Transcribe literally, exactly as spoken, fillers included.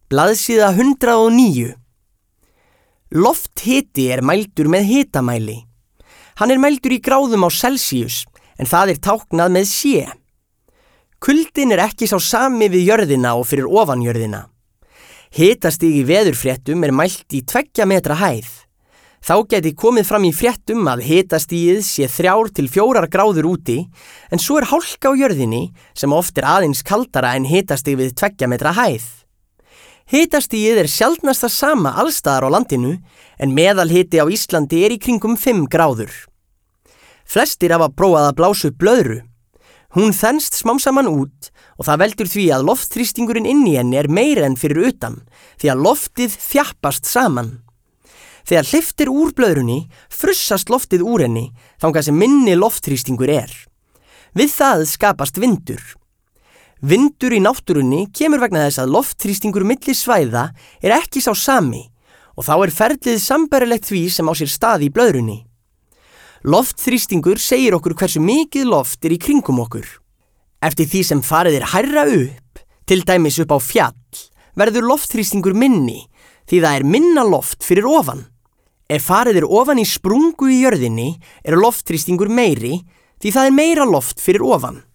Blaðsíða hundrað og níu. Lofthiti er mældur með hitamæli. Hann er mældur í gráðum á Celsius, en það er táknað með sé. Kuldinn er ekki sá sami við jörðina og fyrir ofan jörðina. Hitastig í veðurfréttum er mælt í tveggja metra hæð. Þá geti komið fram í fréttum að hitastigið sé þrjár til fjórar gráður úti, en svo er hálka á jörðinni sem oft er aðeins kaldara en hitastig við tveggja metra hæð. Hitastigið er sjaldnast það sama allstaðar á landinu, en meðalhiti á Íslandi er í kringum fimm gráður. Flestir hafa prófað að blása upp blöðru. Hún þenst smám saman út og það veldur því að loftþrýstingurinn inn í henni er meiri en fyrir utan, því að loftið þjappast saman. Þegar hleypt er úr blöðrunni, frussast loftið úr henni, þangað sem minni loftþrýstingur er. Við það skapast vindur. Vindur í náttúrunni kemur vegna þess að loftþrýstingur milli svæða er ekki sá sami og þá er ferlið sambærilegt því sem á sér stað í blöðrunni. Loftþrýstingur segir okkur hversu mikið loft er í kringum okkur. Eftir því sem farið er hærra upp, til dæmis upp á fjall, verður loftþrýstingur minni því það er minna loft fyrir ofan. Ef farið er ofan í sprungu í jörðinni er loftþrýstingur meiri því það er meira loft fyrir ofan.